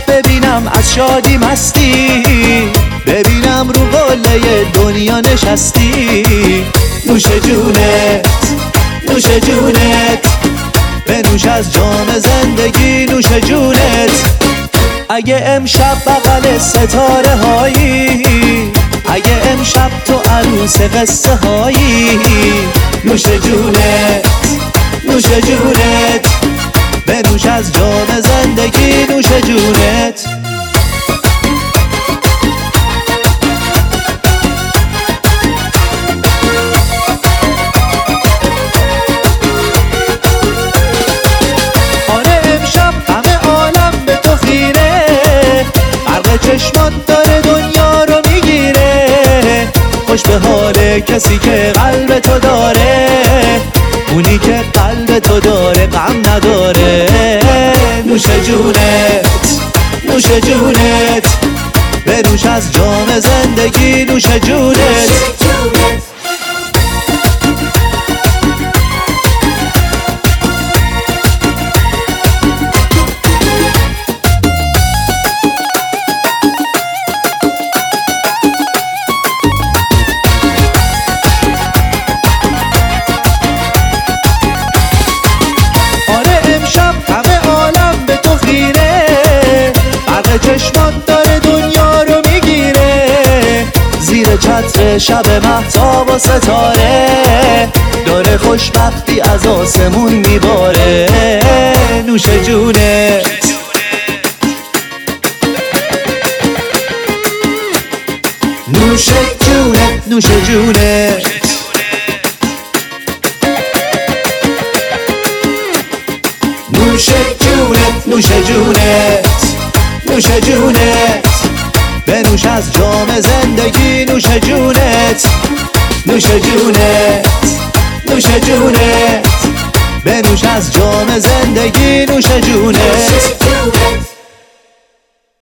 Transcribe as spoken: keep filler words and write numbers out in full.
ببینم از شادی مستی، ببینم رو قله دنیا نشستی. نوش جونت نوش جونت، بنوش از جام زندگی نوش جونت. اگه امشب بغل ستاره هایی، اگه امشب تو عروس قصه هایی، نوش جونت نوش جونت، بنوش از جام زندگی نوش جونت. آره امشب همه عالم به تو خیره، برق چشمات داره دنیا رو میگیره. خوش به حال کسی که قلب تو داره، اونی که قلب تو داره غم نداره. نوش جونت نوش جونت، بنوش از جام زندگی نوش جونت. چشمات داره دنیا رو میگیره، زیر چتر شب مهتاب و ستاره، داره خوشبختی از آسمون میباره. نوش جونت نوش جونت نوش جونت، نوش جونت نوش جونت نوش جونت، بنوش از جام زندگی نوش جونت. نوش جونت نوش جونت، بنوش از جام زندگی نوش جونت.